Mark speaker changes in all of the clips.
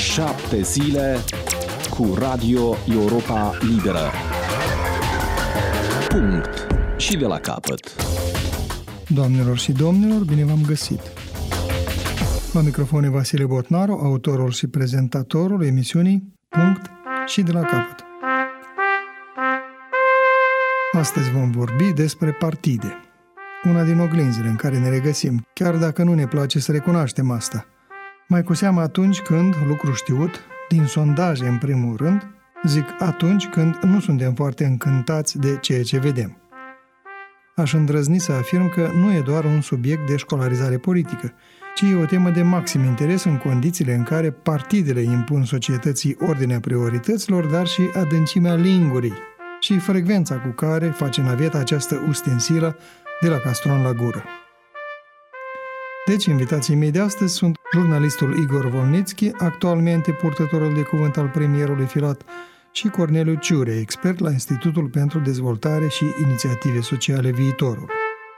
Speaker 1: 7 zile cu Radio Europa Liberă. Punct și de la capăt.
Speaker 2: Doamnelor și domnilor, bine v-am găsit! La microfon e Vasile Botnaru, autorul și prezentatorul emisiunii Punct și de la capăt. Astăzi vom vorbi despre partide. Una din oglinzile în care ne regăsim, chiar dacă nu ne place să recunoaștem asta. Mai cu seamă atunci când, lucru știut, din sondaje în primul rând, zic atunci când nu suntem foarte încântați de ceea ce vedem. Aș îndrăzni să afirm că nu e doar un subiect de școlarizare politică, ci e o temă de maxim interes în condițiile în care partidele impun societății ordinea priorităților, dar și adâncimea lingurii și frecvența cu care face naveta această ustensilă de la castron la gură. Deci, invitații mei de astăzi sunt jurnalistul Igor Volnitski, actualmente purtătorul de cuvânt al premierului Filat, și Corneliu Ciure, expert la Institutul pentru Dezvoltare și Inițiative Sociale Viitorul.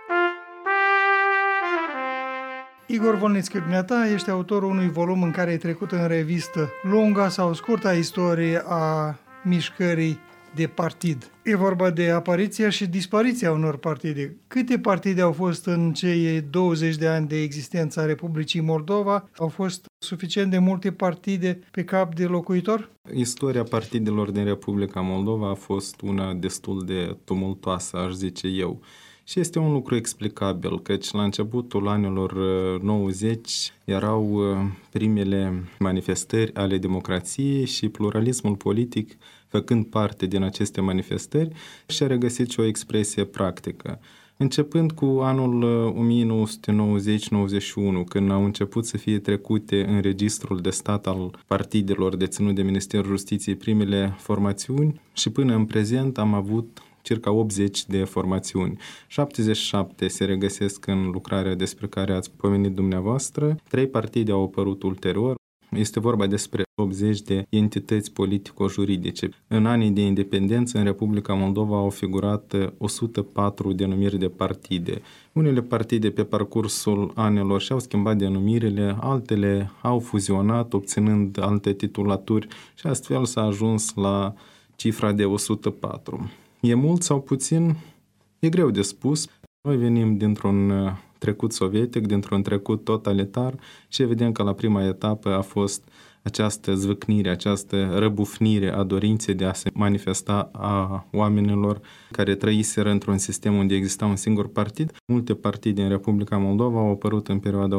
Speaker 2: Igor Volnitski, dumneata ești autorul unui volum în care ai trecut în revistă lunga sau scurta istorie a mișcării de partid. E vorba de apariția și dispariția unor partide. Câte partide au fost în cei 20 de ani de existență a Republicii Moldova? Au fost suficient de multe partide pe cap de locuitor?
Speaker 3: Istoria partidelor din Republica Moldova a fost una destul de tumultoasă, aș zice eu. Și este un lucru explicabil, căci la începutul anilor 90 erau primele manifestări ale democrației și pluralismul politic, făcând parte din aceste manifestări, și-a regăsit și o expresie practică. Începând cu anul 1990-91, când au început să fie trecute în registrul de stat al partidelor deținut de Ministerul Justiției primele formațiuni, și până în prezent am avut circa 80 de formațiuni. 77 se regăsesc în lucrarea despre care ați pomenit dumneavoastră. 3 partide au apărut ulterior. Este vorba despre 80 de entități politico-juridice. În anii de independență, în Republica Moldova au figurat 104 denumiri de partide. Unele partide pe parcursul anilor și-au schimbat denumirile, altele au fuzionat, obținând alte titulaturi, și astfel s-a ajuns la cifra de 104. E mult sau puțin? E greu de spus. Noi venim dintr-un trecut sovietic, dintr-un trecut totalitar, și vedem că la prima etapă a fost această zvâcnire, această răbufnire a dorinței de a se manifesta a oamenilor care trăiseră într-un sistem unde exista un singur partid. Multe partide în Republica Moldova au apărut în perioada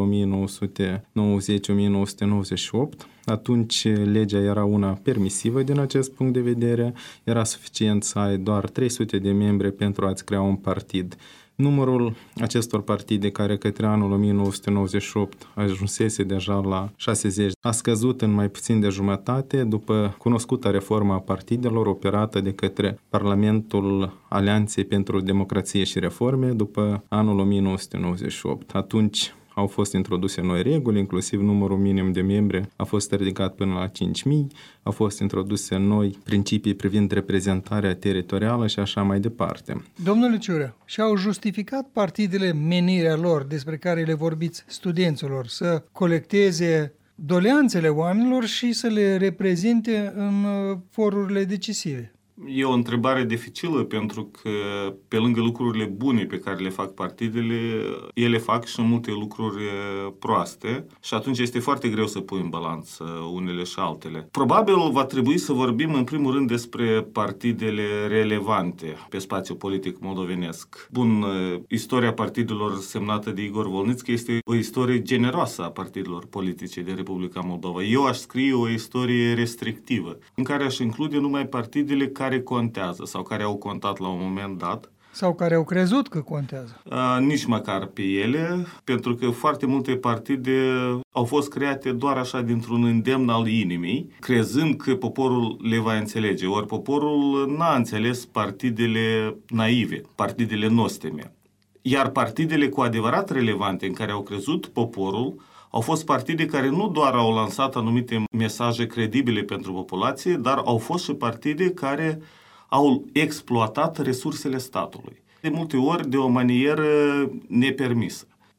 Speaker 3: 1990-1998. Atunci legea era una permisivă din acest punct de vedere. Era suficient să ai doar 300 de membri pentru a-ți crea un partid. Numărul acestor partide, care către anul 1998 ajunsese deja la 60, a scăzut în mai puțin de jumătate după cunoscuta reformă a partidelor operată de către Parlamentul Alianței pentru Democrație și Reforme după anul 1998. Atunci au fost introduse noi reguli, inclusiv numărul minim de membri a fost ridicat până la 5.000, au fost introduse noi principii privind reprezentarea teritorială și așa mai departe.
Speaker 2: Domnule Ciure, și-au justificat partidele menirea lor, despre care le vorbiți studenților, să colecteze doleanțele oamenilor și să le reprezinte în forurile decisive?
Speaker 4: E o întrebare dificilă, pentru că pe lângă lucrurile bune pe care le fac partidele, ele fac și multe lucruri proaste și atunci este foarte greu să pui în balanță unele și altele. Probabil va trebui să vorbim în primul rând despre partidele relevante pe spațiul politic moldovenesc. Bun, istoria partidelor semnată de Igor Volnitski este o istorie generoasă a partidelor politice din Republica Moldova. Eu aș scrie o istorie restrictivă, în care aș include numai partidele care contează sau care au contat la un moment dat.
Speaker 2: Sau care au crezut că contează.
Speaker 4: Nici măcar pe ele, pentru că foarte multe partide au fost create doar așa dintr-un îndemn al inimii, crezând că poporul le va înțelege. Ori poporul n-a înțeles partidele naive, partidele nostime. Iar partidele cu adevărat relevante în care au crezut poporul au fost partide care nu doar au lansat anumite mesaje credibile pentru populație, dar au fost și partide care au exploatat resursele statului. De multe ori de o manieră nepermisă.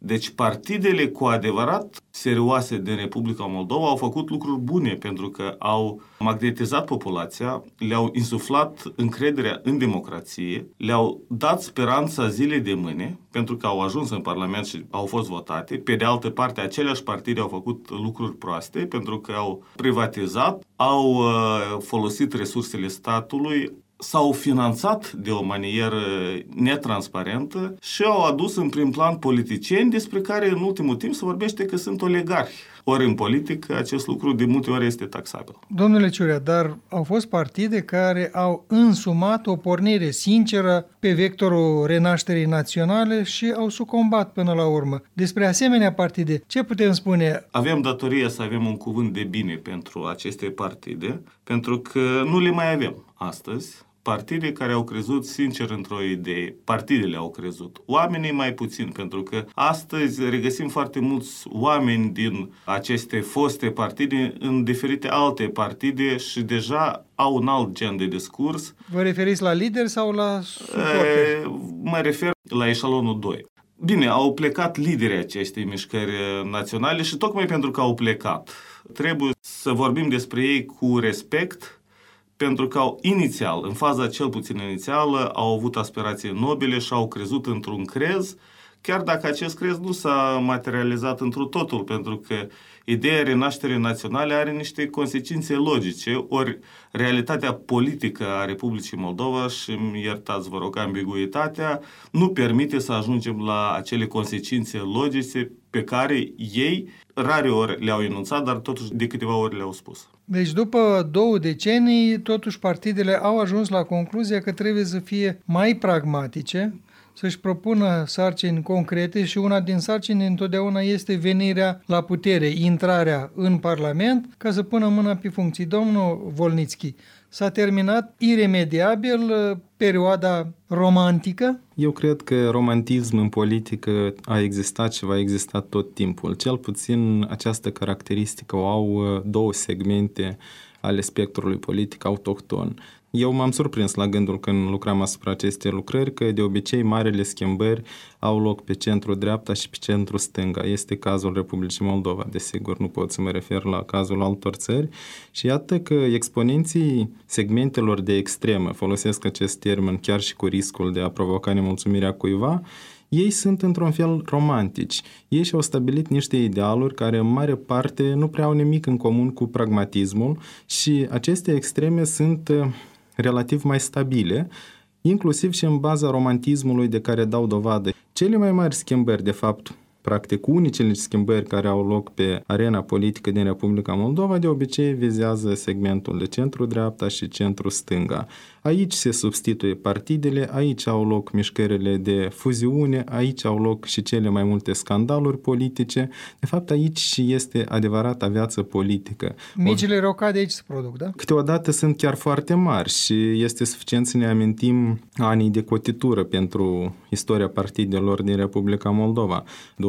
Speaker 4: Deci partidele cu adevărat serioase din Republica Moldova au făcut lucruri bune pentru că au magnetizat populația, le-au insuflat încrederea în democrație, le-au dat speranța zilei de mâine pentru că au ajuns în Parlament și au fost votate. Pe de altă parte, aceleași partide au făcut lucruri proaste pentru că au privatizat, au folosit resursele statului, s-au finanțat de o manieră netransparentă și au adus în prim plan politicieni despre care în ultimul timp se vorbește că sunt oligarhi. Ori în politică acest lucru de multe ori este taxabil.
Speaker 2: Domnule Ciurea, dar au fost partide care au însumat o pornire sinceră pe vectorul renașterii naționale și au sucombat până la urmă. Despre asemenea partide, ce putem spune?
Speaker 4: Avem datoria să avem un cuvânt de bine pentru aceste partide, pentru că nu le mai avem astăzi. Partide care au crezut sincer într-o idee, partidele au crezut, oamenii mai puțin, pentru că astăzi regăsim foarte mulți oameni din aceste foste partide în diferite alte partide și deja au un alt gen de discurs.
Speaker 2: Vă referiți la lideri sau la suporteri?
Speaker 4: Mă refer la eșalonul 2. Bine, au plecat liderii acestei mișcări naționale și tocmai pentru că au plecat, trebuie să vorbim despre ei cu respect, pentru că inițial, în faza cel puțin inițială, au avut aspirații nobile și au crezut într-un crez, chiar dacă acest crez nu s-a materializat întru totul, pentru că ideea renașterii naționale are niște consecințe logice, ori realitatea politică a Republicii Moldova, și îmi iertați, vă rog, ambiguitatea, nu permite să ajungem la acele consecințe logice pe care ei rare ori le-au enunțat, dar totuși de câteva ori le-au spus.
Speaker 2: Deci după 2 decenii, totuși partidele au ajuns la concluzia că trebuie să fie mai pragmatice, să-și propună sarcini concrete și una din sarcini întotdeauna este venirea la putere, intrarea în Parlament ca să pună mâna pe funcții. Domnul Volnițchi, s-a terminat iremediabil perioada romantică?
Speaker 3: Eu cred că romantism în politică a existat și va exista tot timpul. Cel puțin această caracteristică o au 2 segmente ale spectrului politic autohton. Eu m-am surprins la gândul când lucram asupra acestei lucrări că de obicei marele schimbări au loc pe centru-dreapta și pe centru-stânga. Este cazul Republicii Moldova, desigur nu pot să mă refer la cazul altor țări și iată că exponenții segmentelor de extremă, folosesc acest termen chiar și cu riscul de a provoca nemulțumirea cuiva, ei sunt într-un fel romantici. Ei și-au stabilit niște idealuri care în mare parte nu prea au nimic în comun cu pragmatismul și aceste extreme sunt relativ mai stabile, inclusiv și în baza romantismului de care dau dovadă. Cele mai mari schimbări, de fapt, practic unicele schimbări care au loc pe arena politică din Republica Moldova, de obicei vizează segmentul de centru-dreapta și centru-stânga. Aici se substituie partidele, aici au loc mișcările de fuziune, aici au loc și cele mai multe scandaluri politice. De fapt, aici și este adevărata viață politică.
Speaker 2: Micile rocade aici se produc, da?
Speaker 3: Câteodată sunt chiar foarte mari și este suficient să ne amintim anii de cotitură pentru istoria partidelor din Republica Moldova.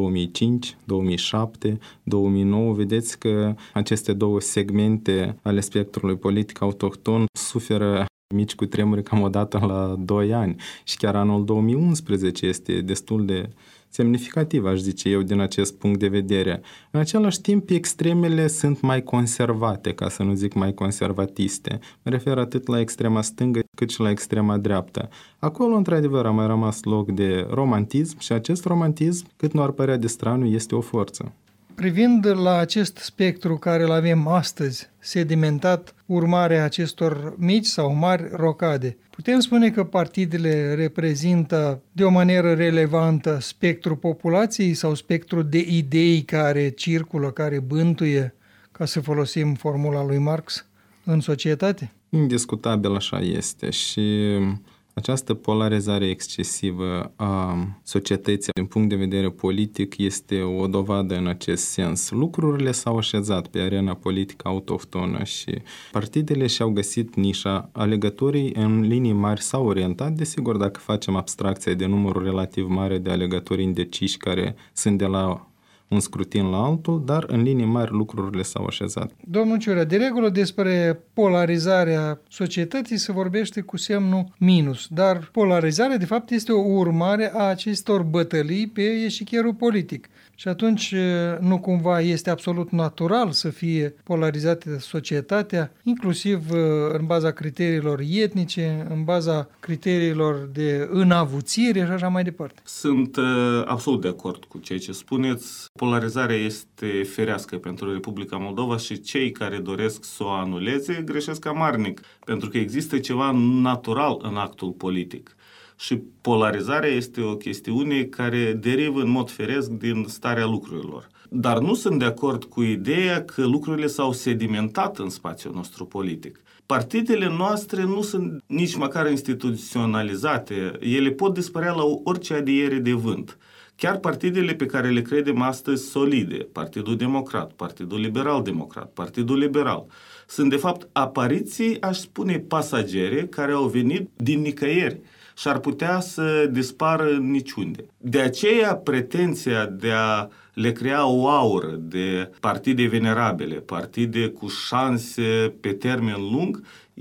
Speaker 3: 2005, 2007, 2009, vedeți că aceste 2 segmente ale spectrului politic autohton suferă mici cutremure cam o dată la 2 ani și chiar anul 2011 este destul de semnificativ, aș zice eu, din acest punct de vedere. În același timp, extremele sunt mai conservate, ca să nu zic mai conservatiste. Mă refer atât la extrema stângă cât și la extrema dreaptă. Acolo, într-adevăr, a mai rămas loc de romantism și acest romantism, cât nu ar părea de straniu, este o forță.
Speaker 2: Privind la acest spectru care îl avem astăzi, sedimentat urmarea acestor mici sau mari rocade, putem spune că partidele reprezintă de o manieră relevantă spectrul populației sau spectrul de idei care circulă, care bântuie, ca să folosim formula lui Marx, în societate?
Speaker 3: Indiscutabil așa este și această polarizare excesivă a societății din punct de vedere politic este o dovadă în acest sens. Lucrurile s-au așezat pe arena politică autohtonă și partidele și-au găsit nișa, alegătorii în linii mari s-au orientat, desigur dacă facem abstracție de numărul relativ mare de alegători indeciși care sunt de la un scrutin la altul, dar în linii mari lucrurile s-au așezat.
Speaker 2: Domnul Ciurea, de regulă despre polarizarea societății se vorbește cu semnul minus, dar polarizarea de fapt este o urmare a acestor bătălii pe eșichierul politic. Și atunci nu cumva este absolut natural să fie polarizată societatea, inclusiv în baza criteriilor etnice, în baza criteriilor de înavuțire și așa mai departe.
Speaker 4: Sunt absolut de acord cu ceea ce spuneți. Polarizarea este ferească pentru Republica Moldova și cei care doresc să o anuleze greșesc amarnic, pentru că există ceva natural în actul politic. Și polarizarea este o chestiune care derivă în mod firesc din starea lucrurilor. Dar nu sunt de acord cu ideea că lucrurile s-au sedimentat în spațiul nostru politic. Partidele noastre nu sunt nici măcar instituționalizate. Ele pot dispărea la orice adiere de vânt. Chiar partidele pe care le credem astăzi solide, Partidul Democrat, Partidul Liberal-Democrat, Partidul Liberal, sunt de fapt apariții, aș spune, pasagere care au venit din nicăieri și ar putea să dispară niciunde. De aceea, pretenția de a le crea o aură de partide venerabile, partide cu șanse pe termen lung,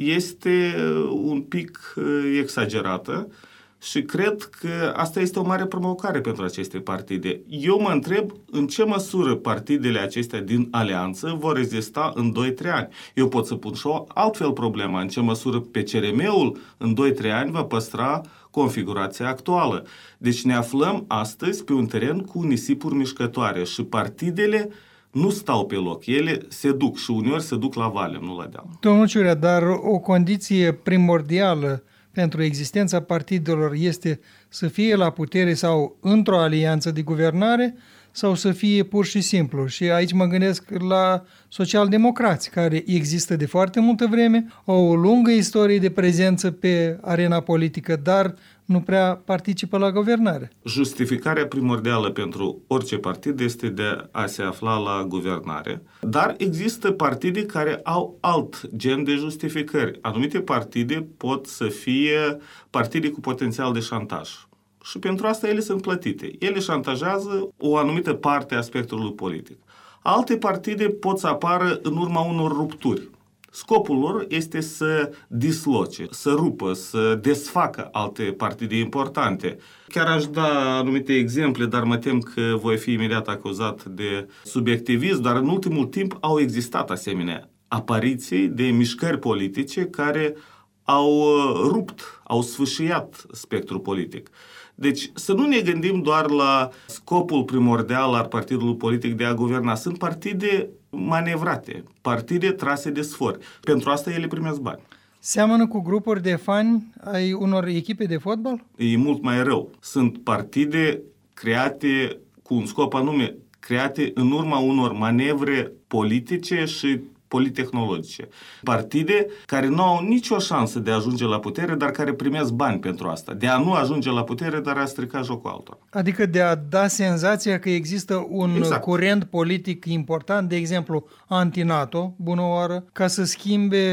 Speaker 4: este un pic exagerată și cred că asta este o mare provocare pentru aceste partide. Eu mă întreb în ce măsură partidele acestea din alianță vor rezista în 2-3 ani. Eu pot să pun și o altfel problemă, în ce măsură PCRM-ul în 2-3 ani va păstra configurația actuală. Deci ne aflăm astăzi pe un teren cu nisipuri mișcătoare și partidele nu stau pe loc, ele se duc și uneori se duc la vale, nu la deal.
Speaker 2: Domnul Ciurea, dar o condiție primordială pentru existența partidelor este să fie la putere sau într-o alianță de guvernare sau să fie pur și simplu. Și aici mă gândesc la socialdemocrați, care există de foarte multă vreme, au o lungă istorie de prezență pe arena politică, dar nu prea participă la guvernare.
Speaker 4: Justificarea primordială pentru orice partid este de a se afla la guvernare, dar există partide care au alt gen de justificări. Anumite partide pot să fie partide cu potențial de șantaj. Și pentru asta ele sunt plătite. Ele șantajează o anumită parte a spectrului politic. Alte partide pot să apară în urma unor rupturi. Scopul lor este să disloce, să rupă, să desfacă alte partide importante. Chiar aș da anumite exemple, dar mă tem că voi fi imediat acuzat de subiectivism, dar în ultimul timp au existat asemenea apariții de mișcări politice care au rupt, au sfâșiat spectrul politic. Deci să nu ne gândim doar la scopul primordial al partidului politic de a guverna. Sunt partide manevrate, partide trase de sfor. Pentru asta ele primesc bani.
Speaker 2: Seamănă cu grupuri de fani ai unor echipe de fotbal?
Speaker 4: E mult mai rău. Sunt partide create cu un scop anume, create în urma unor manevre politice și politehnologice. Partide care nu au nicio șansă de a ajunge la putere, dar care primesc bani pentru asta. De a nu ajunge la putere, dar a strica jocul altora.
Speaker 2: Adică de a da senzația că există un curent politic important, de exemplu anti-NATO, bună oară, ca să schimbe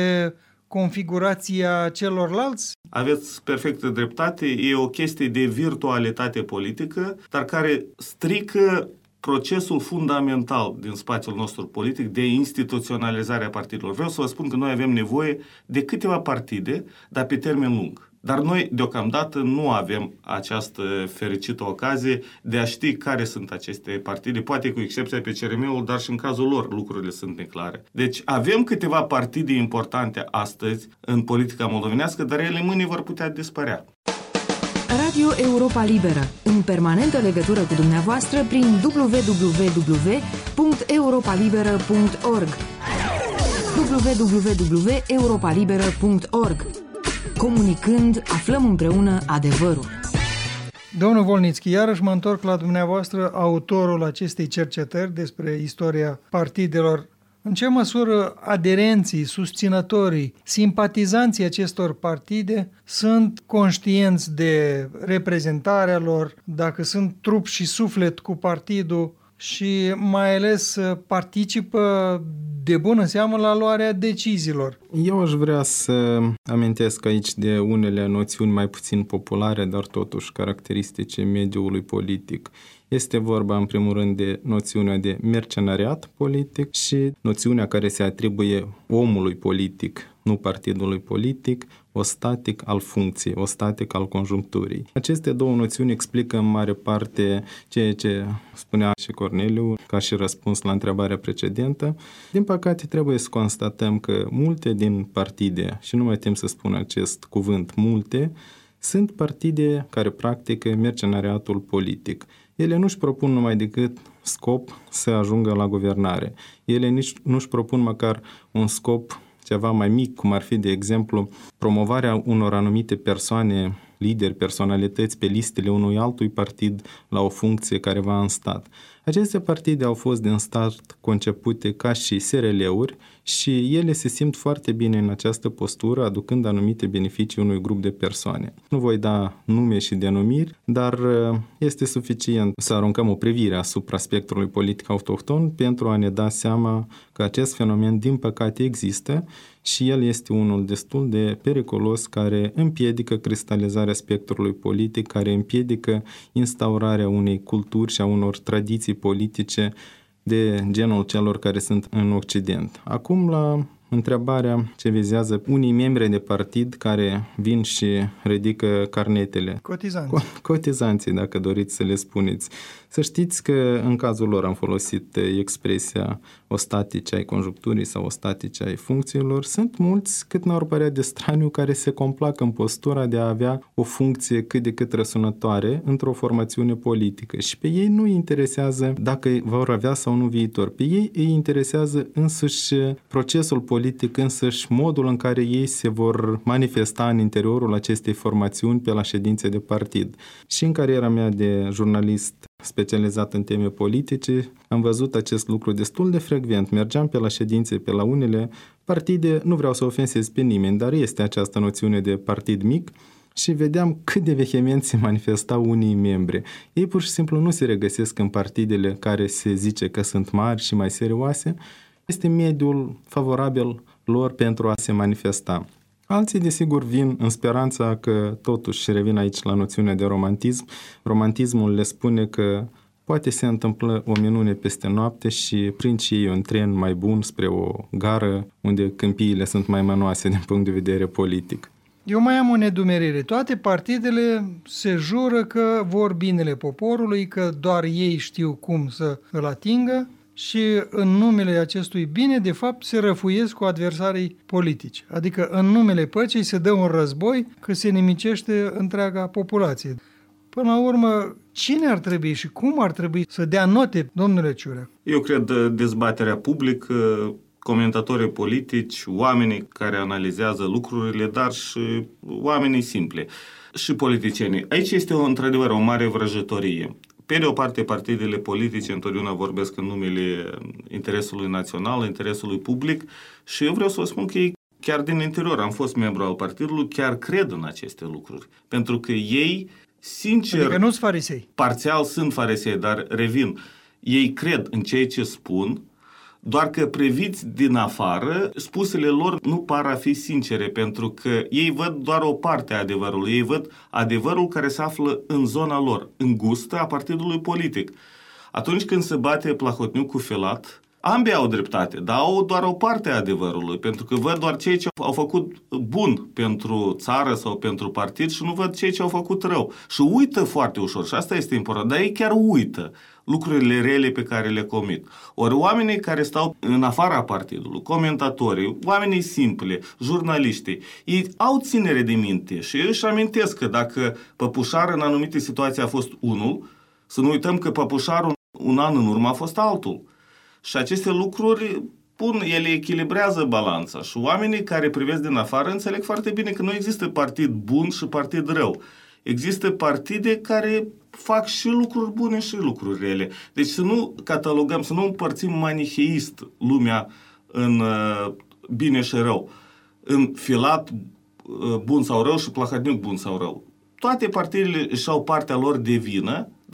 Speaker 2: configurația celorlalți?
Speaker 4: Aveți perfectă dreptate, e o chestie de virtualitate politică, dar care strică procesul fundamental din spațiul nostru politic de instituționalizare a partidelor. Vreau să vă spun că noi avem nevoie de câteva partide, dar pe termen lung. Dar noi, deocamdată, nu avem această fericită ocazie de a ști care sunt aceste partide, poate cu excepția pe CRM-ul, dar și în cazul lor lucrurile sunt neclare. Deci avem câteva partide importante astăzi în politica moldovenească, dar ele mâine vor putea dispărea.
Speaker 5: Radio Europa Liberă, în permanentă legătură cu dumneavoastră prin www.europalibera.org www.europalibera.org. Comunicând, aflăm împreună adevărul.
Speaker 2: Domnul Volnițchi, iarăși mă întorc la dumneavoastră, autorul acestei cercetări despre istoria partidelor. În ce măsură aderenții, susținătorii, simpatizanții acestor partide sunt conștienți de reprezentarea lor, dacă sunt trup și suflet cu partidul și mai ales participă de bună seamă la luarea deciziilor.
Speaker 3: Eu aș vrea să amintesc aici de unele noțiuni mai puțin populare, dar totuși caracteristice mediului politic. Este vorba, în primul rând, de noțiunea de mercenariat politic și noțiunea care se atribuie omului politic, nu partidului politic, ostatic al funcției, ostatic al conjuncturii. Aceste două noțiuni explică în mare parte ceea ce spunea și Corneliu ca și răspuns la întrebarea precedentă. Din păcate, trebuie să constatăm că multe din partide, și nu mai tem să spun acest cuvânt, multe, sunt partide care practică mercenariatul politic. Ele nu-și propun numai decât scop să ajungă la guvernare. Ele nici nu-și propun măcar un scop ceva mai mic, cum ar fi, de exemplu, promovarea unor anumite persoane, lideri, personalități pe listele unui altui partid la o funcție careva în stat. Aceste partide au fost din start concepute ca și SRL-uri și ele se simt foarte bine în această postură, aducând anumite beneficii unui grup de persoane. Nu voi da nume și denumiri, dar este suficient să aruncăm o privire asupra spectrului politic autohton pentru a ne da seama că acest fenomen, din păcate, există și el este unul destul de periculos, care împiedică cristalizarea spectrului politic, care împiedică instaurarea unei culturi și a unor tradiții politice de genul celor care sunt în Occident. Acum, la întrebarea ce vizează unii membri de partid care vin și ridică carnetele. Cotizanții, dacă doriți să le spuneți. Să știți că în cazul lor am folosit expresia ostatice ai conjuncturii sau ostatice ai funcțiilor. Sunt mulți, cât n-ar părea de straniu, care se complac în postura de a avea o funcție cât de cât răsunătoare într-o formațiune politică și pe ei nu îi interesează dacă vor avea sau nu viitor. Pe ei îi interesează însuși procesul politic, însuși modul în care ei se vor manifesta în interiorul acestei formațiuni pe la ședințe de partid. Și în cariera mea de jurnalist specializat în teme politice, am văzut acest lucru destul de frecvent. Mergeam pe la ședințe, pe la unele partide, nu vreau să ofensez pe nimeni, dar este această noțiune de partid mic și vedeam cât de vehement se manifestau unii membri. Ei pur și simplu nu se regăsesc în partidele care se zice că sunt mari și mai serioase. Este mediul favorabil lor pentru a se manifesta. Alții, desigur, vin în speranța că, totuși, revin aici la noțiunea de romantism. Romantismul le spune că poate se întâmplă o minune peste noapte și prind și ei un tren mai bun spre o gară unde câmpiile sunt mai mănoase din punct de vedere politic.
Speaker 2: Eu mai am o nedumerire. Toate partidele se jură că vor binele poporului, că doar ei știu cum să îl atingă și în numele acestui bine, de fapt, se răfuiesc cu adversarii politici. Adică în numele păcii se dă un război că se nimicește întreaga populație. Până la urmă, cine ar trebui și cum ar trebui să dea note, domnule Ciurea?
Speaker 4: Eu cred dezbaterea publică, comentatorii politici, oamenii care analizează lucrurile, dar și oamenii simpli și politicienii. Aici este într-adevăr o mare vrăjitorie. Pe de o parte, partidele politice întotdeauna vorbesc în numele interesului național, interesului public și eu vreau să vă spun că ei, chiar din interior, am fost membru al partidului, chiar cred în aceste lucruri. Pentru că ei, sincer...
Speaker 2: Adică nu sunt farisei.
Speaker 4: Parțial sunt farisei, dar revin. Ei cred în ceea ce spun, doar că priviți din afară, spusele lor nu par a fi sincere, pentru că ei văd doar o parte a adevărului. Ei văd adevărul care se află în zona lor, în gustă a partidului politic. Atunci când se bate Plahotniuc cu Filat, ambii au dreptate, dar au doar o parte a adevărului, pentru că văd doar cei ce au făcut bun pentru țară sau pentru partid și nu văd cei ce au făcut rău. Și uită foarte ușor, și asta este important, dar ei chiar uită lucrurile rele pe care le comit. Ori oamenii care stau în afara partidului, comentatorii, oamenii simpli, jurnaliștii, ei au ținere de minte și își amintesc că dacă Păpușar în anumite situații a fost unul, să nu uităm că Păpușarul un an în urmă a fost altul. Și aceste lucruri ele echilibrează balanța și oamenii care privesc din afară înțeleg foarte bine că nu există partid bun și partid rău. Există partide care fac și lucruri bune și lucruri rele. Deci să nu catalogăm, să nu împărțim maniheist lumea în bine și rău. În Filat bun sau rău și Plahotniuc bun sau rău. Toate partidele își au partea lor de vină, dar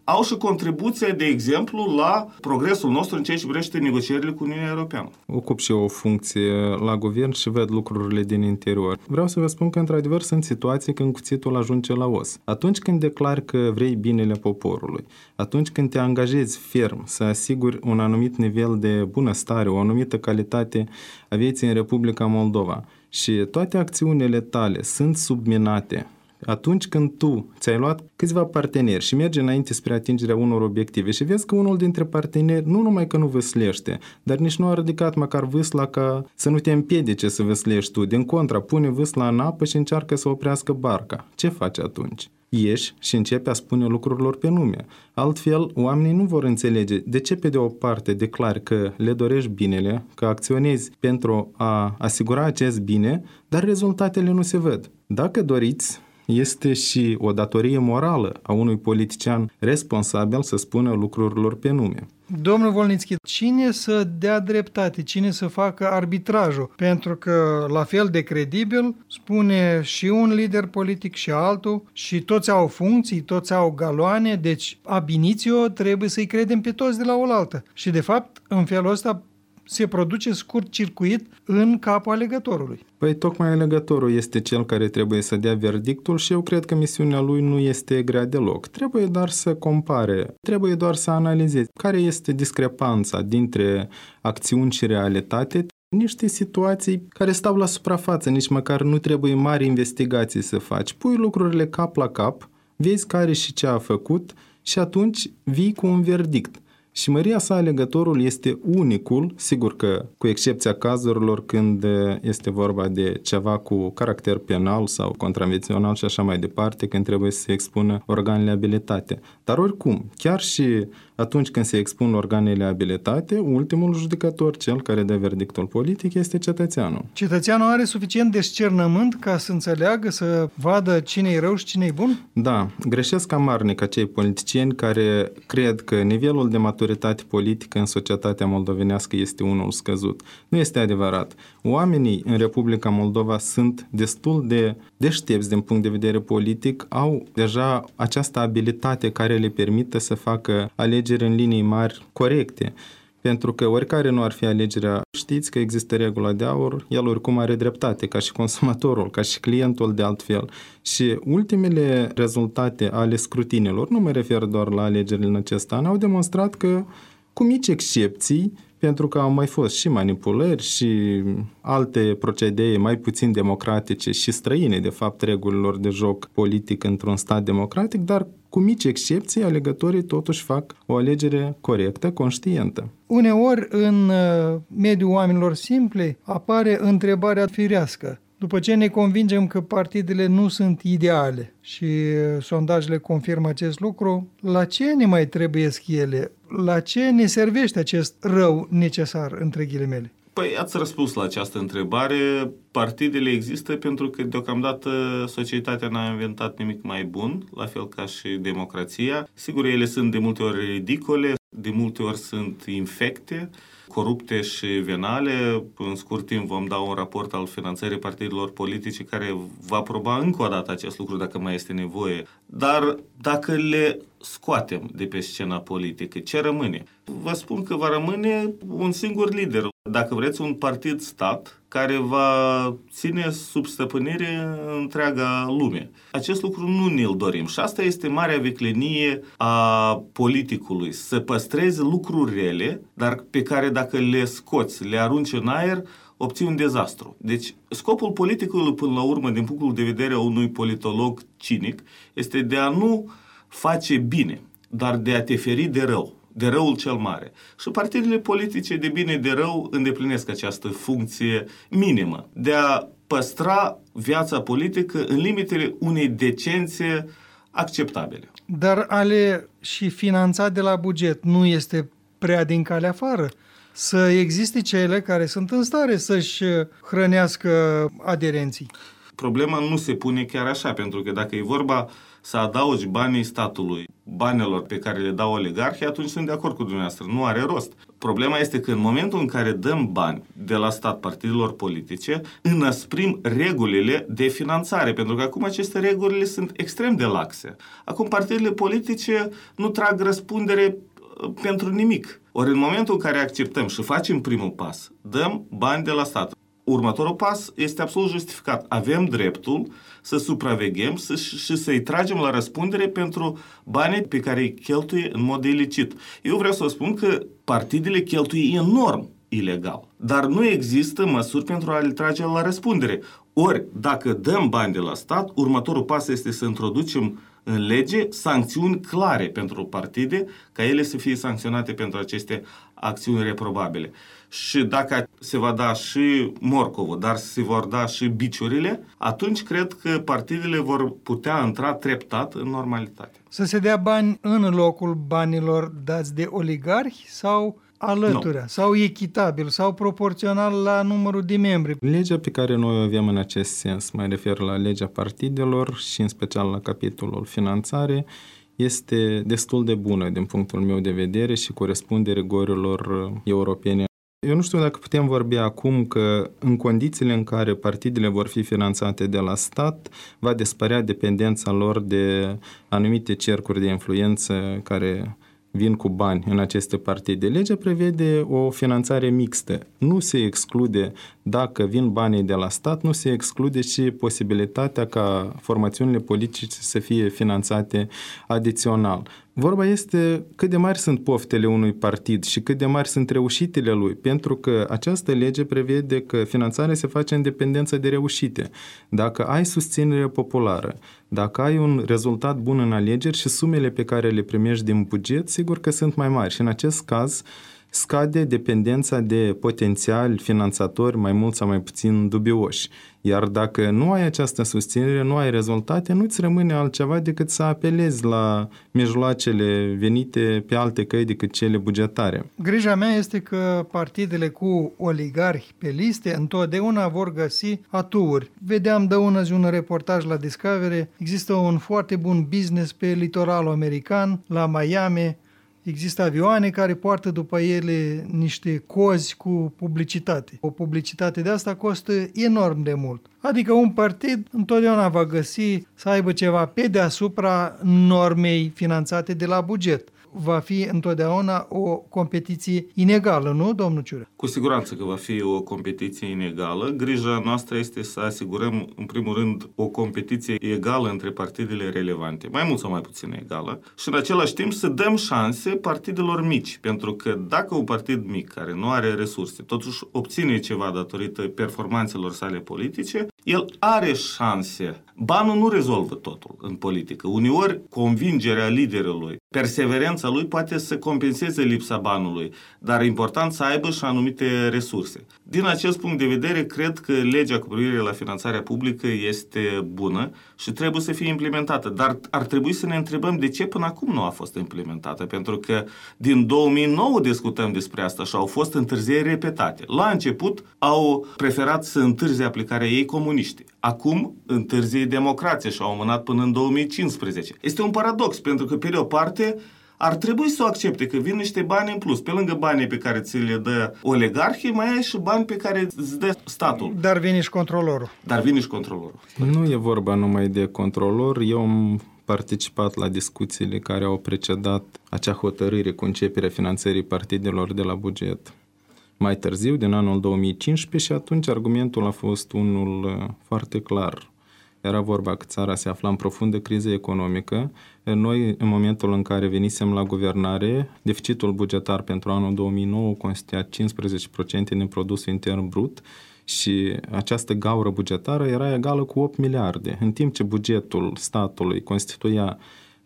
Speaker 4: au și contribuția, de exemplu, la progresul nostru în ceea ce privește negocierile cu Uniunea Europeană.
Speaker 3: Ocup și eu o funcție la guvern și văd lucrurile din interior. Vreau să vă spun că, într-adevăr, sunt situații când cuțitul ajunge la os. Atunci când declari că vrei binele poporului, atunci când te angajezi ferm să asiguri un anumit nivel de bunăstare, o anumită calitate a vieții în Republica Moldova și toate acțiunile tale sunt subminate, atunci când tu ți-ai luat câțiva parteneri și mergi înainte spre atingerea unor obiective și vezi că unul dintre parteneri nu numai că nu vâslește, dar nici nu a ridicat măcar vâsla ca să nu te împiedice să vâslești tu, din contra, pune vâsla în apă și încearcă să oprească barca. Ce faci atunci? Ieși și începi a spune lucrurilor pe nume. Altfel, oamenii nu vor înțelege de ce pe de o parte declari că le dorești binele, că acționezi pentru a asigura acest bine, dar rezultatele nu se văd. Dacă doriți, este și o datorie morală a unui politician responsabil să spună lucrurilor pe nume.
Speaker 2: Domnul Volnițchi, cine să dea dreptate, cine să facă arbitrajul? Pentru că la fel de credibil spune și un lider politic și altul și toți au funcții, toți au galoane, deci ab initio trebuie să-i credem pe toți de la oaltă. Și de fapt, în felul ăsta se produce scurt circuit în capul alegătorului.
Speaker 3: Păi tocmai alegătorul este cel care trebuie să dea verdictul și eu cred că misiunea lui nu este grea deloc. Trebuie doar să compare, trebuie doar să analizeze care este discrepanța dintre acțiuni și realitate, niște situații care stau la suprafață, nici măcar nu trebuie mari investigații să faci. Pui lucrurile cap la cap, vezi care și ce a făcut și atunci vii cu un verdict. Și măria sa alegătorul este unicul, sigur că cu excepția cazurilor când este vorba de ceva cu caracter penal sau contravențional și așa mai departe, când trebuie să se expună organele abilitate. Dar oricum, chiar și atunci când se expun organele abilitate, ultimul judecător, cel care dă verdictul politic, este cetățeanul.
Speaker 2: Cetățeanul are suficient discernământ ca să înțeleagă, să vadă cine e rău și cine e bun?
Speaker 3: Da, greșesc amarnic acei politicieni care cred că nivelul de maturitate politică în societatea moldovenească este unul scăzut. Nu este adevărat. Oamenii în Republica Moldova sunt destul de deștepți din punct de vedere politic, au deja această abilitate care le permite să facă alegeri în linii mari corecte. Pentru că oricare nu ar fi alegerea, știți că există regula de aur, el oricum are dreptate, ca și consumatorul, ca și clientul de altfel. Și ultimele rezultate ale scrutinilor, nu mă refer doar la alegerile în acest an, au demonstrat că, cu mici excepții, pentru că au mai fost și manipulări și alte procedee mai puțin democratice și străine, de fapt, regulilor de joc politic într-un stat democratic, dar cu mici excepții, alegătorii totuși fac o alegere corectă, conștientă.
Speaker 2: Uneori, în mediul oamenilor simpli, apare întrebarea firească. După ce ne convingem că partidele nu sunt ideale și sondajele confirmă acest lucru, la ce ne mai trebuiesc ele? La ce ne servește acest rău necesar, între ghilimele?
Speaker 4: Păi ați răspuns la această întrebare. Partidele există pentru că deocamdată societatea n-a inventat nimic mai bun, la fel ca și democrația. Sigur, ele sunt de multe ori ridicole, de multe ori sunt infecte, corupte și venale. În scurt timp vom da un raport al finanțării partidelor politice care va proba încă o dată acest lucru dacă mai este nevoie. Dar dacă le scoatem de pe scena politică, ce rămâne? Vă spun că va rămâne un singur lider. Dacă vreți, un partid-stat care va ține sub stăpânire întreaga lume. Acest lucru nu ne-l dorim și asta este marea viclenie a politicului, să păstreze lucruri rele, dar pe care dacă le scoți, le arunci în aer, obții un dezastru. Deci, scopul politicului, până la urmă, din punctul de vedere a unui politolog cinic, este de a nu face bine, dar de a te feri de rău, de răul cel mare. Și partidele politice de bine de rău îndeplinesc această funcție minimă, de a păstra viața politică în limitele unei decențe acceptabile.
Speaker 2: Dar ale și finanțat de la buget nu este prea din calea afară? Să existe cele care sunt în stare să-și hrănească aderenții.
Speaker 4: problema nu se pune chiar așa, pentru că dacă e vorba să adaugi banii statului, banilor pe care le dau oligarhii, atunci sunt de acord cu dumneavoastră. Nu are rost. Problema este că în momentul în care dăm bani de la stat partidelor politice, înăsprim regulile de finanțare, pentru că acum aceste regulile sunt extrem de laxe. Acum partidele politice nu trag răspundere pentru nimic. Ori în momentul în care acceptăm și facem primul pas, dăm bani de la stat. Următorul pas este absolut justificat. Avem dreptul să supraveghem și să-i tragem la răspundere pentru banii pe care îi cheltuie în mod ilicit. Eu vreau să vă spun că partidele cheltuie enorm ilegal, dar nu există măsuri pentru a le trage la răspundere. Ori, dacă dăm bani de la stat, următorul pas este să introducem în lege sancțiuni clare pentru partide, ca ele să fie sancționate pentru aceste acțiuni reprobabile. Și dacă se va da și morcovul, dar se vor da și biciurile, atunci cred că partidele vor putea intra treptat în normalitate.
Speaker 2: Să se dea bani în locul banilor dați de oligarhi sau alăturea, sau echitabil, sau proporțional la numărul de membri?
Speaker 3: Legea pe care noi o avem în acest sens, mai refer la legea partidelor și în special la capitolul finanțare, este destul de bună din punctul meu de vedere și corespunde rigorilor europene. Eu nu știu dacă putem vorbi acum că în condițiile în care partidele vor fi finanțate de la stat, va dispărea dependența lor de anumite cercuri de influență care vin cu bani în aceste partide. Legea prevede o finanțare mixtă. Nu se exclude, dacă vin banii de la stat, nu se exclude și posibilitatea ca formațiunile politice să fie finanțate adițional. Vorba este cât de mari sunt poftele unui partid și cât de mari sunt reușitele lui, pentru că această lege prevede că finanțarea se face în dependență de reușite. Dacă ai susținere populară, dacă ai un rezultat bun în alegeri și sumele pe care le primești din buget, sigur că sunt mai mari și în acest caz scade dependența de potențiali finanțatori mai mult sau mai puțin dubioși. Iar dacă nu ai această susținere, nu ai rezultate, nu-ți rămâne altceva decât să apelezi la mijloacele venite pe alte căi decât cele bugetare.
Speaker 2: Grija mea este că partidele cu oligarhi pe liste întotdeauna vor găsi atuuri. Vedeam de ună zi un reportaj la Discovery, există un foarte bun business pe litoralul american, la Miami. Există avioane care poartă după ele niște cozi cu publicitate. O publicitate de asta costă enorm de mult. Adică un partid întotdeauna va găsi să aibă ceva pe deasupra normei finanțate de la buget. Va fi întotdeauna o competiție inegală, nu, domnul Ciurea?
Speaker 4: Cu siguranță că va fi o competiție inegală. Grija noastră este să asigurăm, în primul rând, o competiție egală între partidele relevante, mai mult sau mai puțin egală, și în același timp să dăm șanse partidelor mici, pentru că dacă un partid mic care nu are resurse, totuși obține ceva datorită performanțelor sale politice, el are șanse. Banul nu rezolvă totul în politică. Uneori, convingerea liderului, perseverența lui poate să compenseze lipsa banului, dar e important să aibă și anumite resurse. Din acest punct de vedere, cred că legea cu privire la finanțarea publică este bună și trebuie să fie implementată. Dar ar trebui să ne întrebăm de ce până acum nu a fost implementată, pentru că din 2009 discutăm despre asta și au fost întârzieri repetate. La început au preferat să întârzie aplicarea ei comuniști. Acum întârzie democrația și au amânat până în 2015. Este un paradox, pentru că pe de o parte ar trebui să o accepte că vin niște bani în plus. Pe lângă banii pe care ți le dă oligarhii, mai ai și bani pe care îți dă statul.
Speaker 2: Dar vine și controlorul.
Speaker 3: Nu e vorba numai de controlor. Eu am participat la discuțiile care au precedat acea hotărâre cu începerea finanțării partidelor de la buget mai târziu, din anul 2015, și atunci argumentul a fost unul foarte clar. Era vorba că țara se afla în profundă criză economică. Noi, în momentul în care venisem la guvernare, deficitul bugetar pentru anul 2009 constituia 15% din produsul intern brut și această gaură bugetară era egală cu 8 miliarde. În timp ce bugetul statului constituia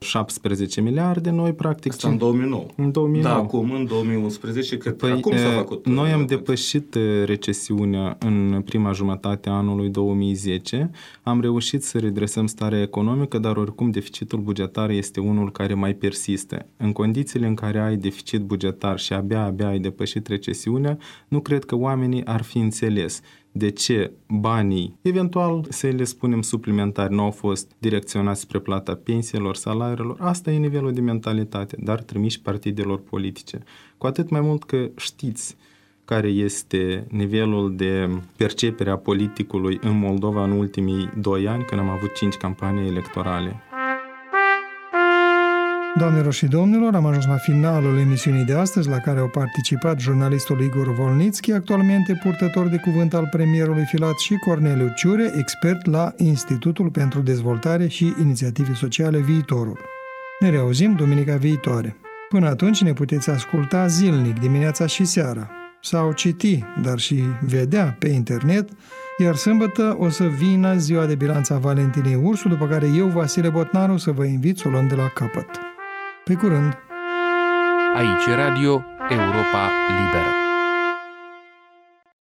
Speaker 3: 17 miliarde, noi practic...
Speaker 4: Asta în 2009.
Speaker 3: În 2009.
Speaker 4: Da, acum în 2011, că acum s-a făcut.
Speaker 3: Noi am depășit recesiunea în prima jumătate a anului 2010, am reușit să redresăm starea economică, dar oricum deficitul bugetar este unul care mai persistă. În condițiile în care ai deficit bugetar și abia ai depășit recesiunea, nu cred că oamenii ar fi înțeles de ce banii, eventual să le spunem suplimentari, nu au fost direcționați spre plata pensiilor, salariilor. Asta e nivelul de mentalitate, dar trimiși partidelor politice. Cu atât mai mult că știți care este nivelul de percepere a politicului în Moldova în ultimii 2 ani, când am avut 5 campanii electorale.
Speaker 2: Doamnelor și domnilor, am ajuns la finalul emisiunii de astăzi, la care au participat jurnalistul Igor Volnițchi, actualmente purtător de cuvânt al premierului Filat, și Corneliu Ciure, expert la Institutul pentru Dezvoltare și Inițiative Sociale Viitorul. Ne reauzim duminica viitoare. Până atunci ne puteți asculta zilnic, dimineața și seara, sau citi, dar și vedea pe internet, iar sâmbătă o să vină ziua de bilanț a Valentinei Ursu, după care eu, Vasile Botnaru, să vă invit să o luăm de la capăt. Pe curând!
Speaker 6: Aici Radio Europa Liberă.